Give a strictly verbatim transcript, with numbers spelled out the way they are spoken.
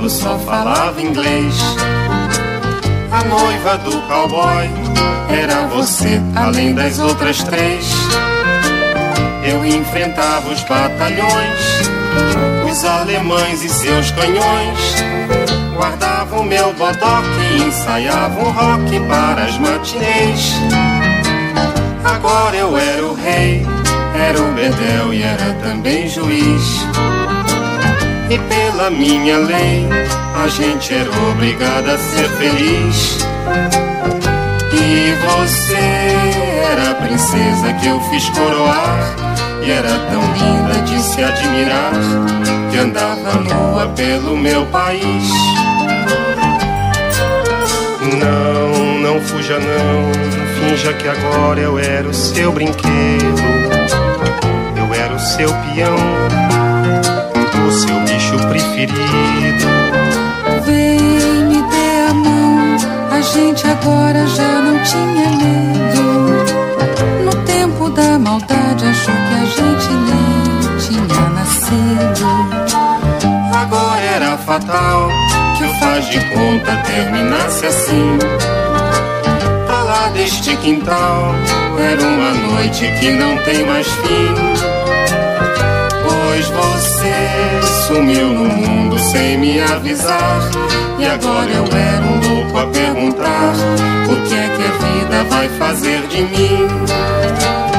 lado só falava inglês. A noiva do cowboy era você, além das outras três. Eu enfrentava os batalhões, os alemães e seus canhões. Guardava o meu bodoque e ensaiava um rock para as matinês. Agora eu era o rei, era o bedel e era também juiz. E pela minha lei, a gente era obrigada a ser feliz. E você era a princesa que eu fiz coroar, e era tão linda de se admirar, que andava nua pelo meu país. Não, não fuja não, finja que agora eu era o seu brinquedo. Eu era o seu peão, o seu bicho preferido. Vem, me dê a mão, a gente agora já não tinha medo. No tempo da maldade achou que a gente nem tinha nascido. Agora era fatal que o faz de conta terminasse assim. Pra lá deste quintal era uma noite que não tem mais fim. Pois você sumiu no mundo sem me avisar, e agora eu era um louco a perguntar: o que é que a vida vai fazer de mim?